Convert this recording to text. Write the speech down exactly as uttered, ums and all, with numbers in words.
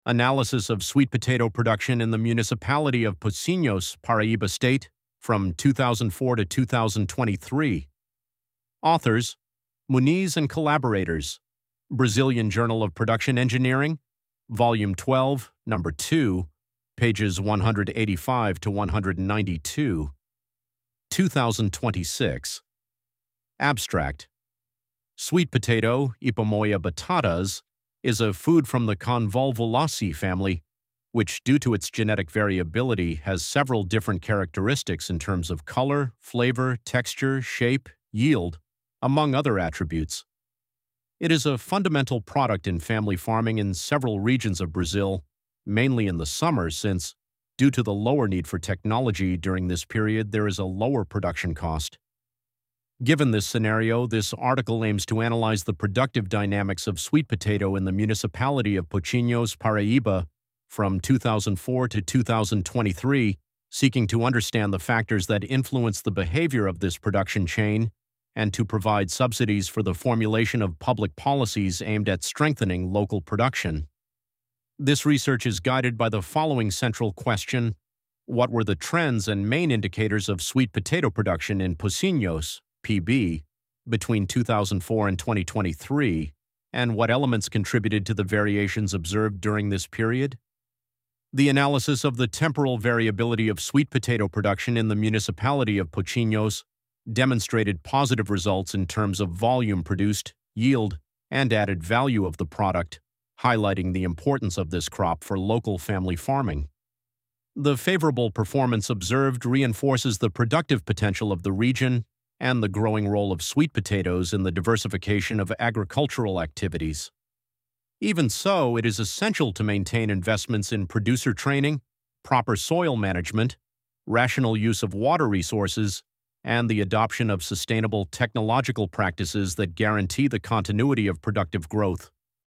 Analysis of sweet potato production in the municipality of Pocinhos, Paraíba State, from two thousand four to two thousand twenty-three. Authors: Muniz and collaborators. Brazilian Journal of Production Engineering, Volume twelve, Number two, pages one hundred eighty-five to one hundred ninety-two. two thousand twenty-six. Abstract: Sweet potato, Ipomoea batatas, is a food from the Convolvulaceae family, which, due to its genetic variability, has several different characteristics in terms of color, flavor, texture, shape, yield, among other attributes. It is a fundamental product in family farming in several regions of Brazil, mainly in the summer, since, due to the lower need for technology during this period, there is a lower production cost. Given this scenario, this article aims to analyze the productive dynamics of sweet potato in the municipality of Pocinhos, Paraíba, from two thousand four to two thousand twenty-three, seeking to understand the factors that influence the behavior of this production chain and to provide subsidies for the formulation of public policies aimed at strengthening local production. This research is guided by the following central question: what were the trends and main indicators of sweet potato production in Pocinhos, P B, between two thousand four and twenty twenty-three, and what elements contributed to the variations observed during this period? The analysis of the temporal variability of sweet potato production in the municipality of Pocinhos demonstrated positive results in terms of volume produced, yield, and added value of the product, highlighting the importance of this crop for local family farming. The favorable performance observed reinforces the productive potential of the region and the growing role of sweet potatoes in the diversification of agricultural activities. Even so, it is essential to maintain investments in producer training, proper soil management, rational use of water resources, and the adoption of sustainable technological practices that guarantee the continuity of productive growth.